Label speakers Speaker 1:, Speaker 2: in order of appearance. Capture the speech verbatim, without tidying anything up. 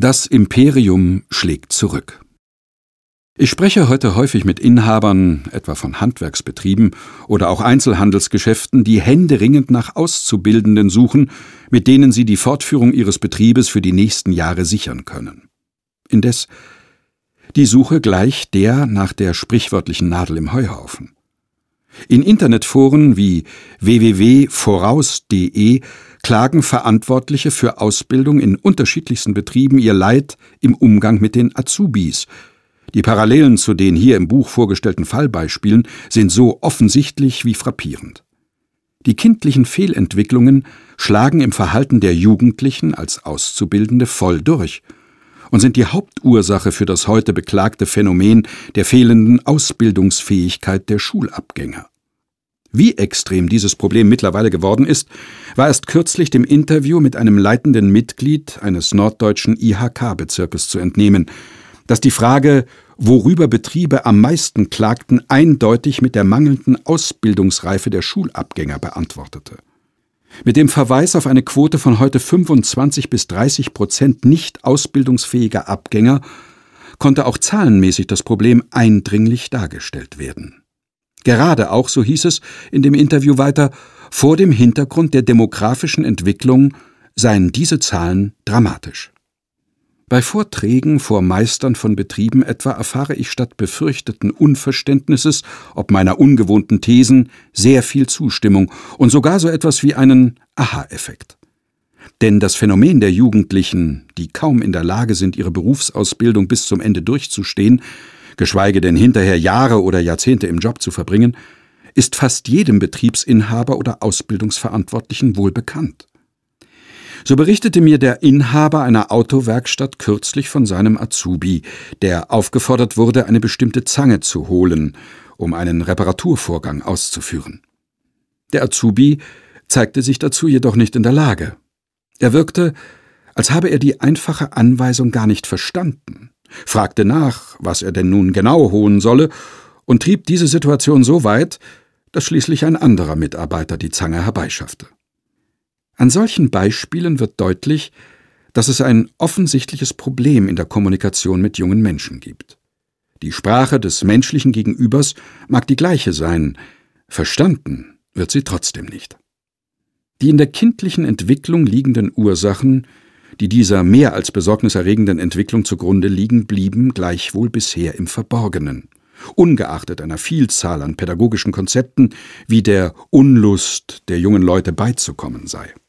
Speaker 1: Das Imperium schlägt zurück. Ich spreche heute häufig mit Inhabern, etwa von Handwerksbetrieben oder auch Einzelhandelsgeschäften, die händeringend nach Auszubildenden suchen, mit denen sie die Fortführung ihres Betriebes für die nächsten Jahre sichern können. Indes, die Suche gleicht der nach der sprichwörtlichen Nadel im Heuhaufen. In Internetforen wie w w w punkt voraus punkt de klagen Verantwortliche für Ausbildung in unterschiedlichsten Betrieben ihr Leid im Umgang mit den Azubis. Die Parallelen zu den hier im Buch vorgestellten Fallbeispielen sind so offensichtlich wie frappierend. Die kindlichen Fehlentwicklungen schlagen im Verhalten der Jugendlichen als Auszubildende voll durch und sind die Hauptursache für das heute beklagte Phänomen der fehlenden Ausbildungsfähigkeit der Schulabgänger. Wie extrem dieses Problem mittlerweile geworden ist, war erst kürzlich dem Interview mit einem leitenden Mitglied eines norddeutschen I H K-Bezirkes zu entnehmen, das die Frage, worüber Betriebe am meisten klagten, eindeutig mit der mangelnden Ausbildungsreife der Schulabgänger beantwortete. Mit dem Verweis auf eine Quote von heute fünfundzwanzig bis dreißig Prozent nicht ausbildungsfähiger Abgänger konnte auch zahlenmäßig das Problem eindringlich dargestellt werden. Gerade auch, so hieß es in dem Interview weiter, vor dem Hintergrund der demografischen Entwicklung seien diese Zahlen dramatisch. Bei Vorträgen vor Meistern von Betrieben etwa erfahre ich statt befürchteten Unverständnisses ob meiner ungewohnten Thesen sehr viel Zustimmung und sogar so etwas wie einen Aha-Effekt. Denn das Phänomen der Jugendlichen, die kaum in der Lage sind, ihre Berufsausbildung bis zum Ende durchzustehen, geschweige denn hinterher Jahre oder Jahrzehnte im Job zu verbringen, ist fast jedem Betriebsinhaber oder Ausbildungsverantwortlichen wohl bekannt. So berichtete mir der Inhaber einer Autowerkstatt kürzlich von seinem Azubi, der aufgefordert wurde, eine bestimmte Zange zu holen, um einen Reparaturvorgang auszuführen. Der Azubi zeigte sich dazu jedoch nicht in der Lage. Er wirkte, als habe er die einfache Anweisung gar nicht verstanden, fragte nach, was er denn nun genau holen solle, und trieb diese Situation so weit, dass schließlich ein anderer Mitarbeiter die Zange herbeischaffte. An solchen Beispielen wird deutlich, dass es ein offensichtliches Problem in der Kommunikation mit jungen Menschen gibt. Die Sprache des menschlichen Gegenübers mag die gleiche sein, verstanden wird sie trotzdem nicht. Die in der kindlichen Entwicklung liegenden Ursachen, die dieser mehr als besorgniserregenden Entwicklung zugrunde liegen, blieben gleichwohl bisher im Verborgenen, ungeachtet einer Vielzahl an pädagogischen Konzepten, wie der Unlust der jungen Leute beizukommen sei.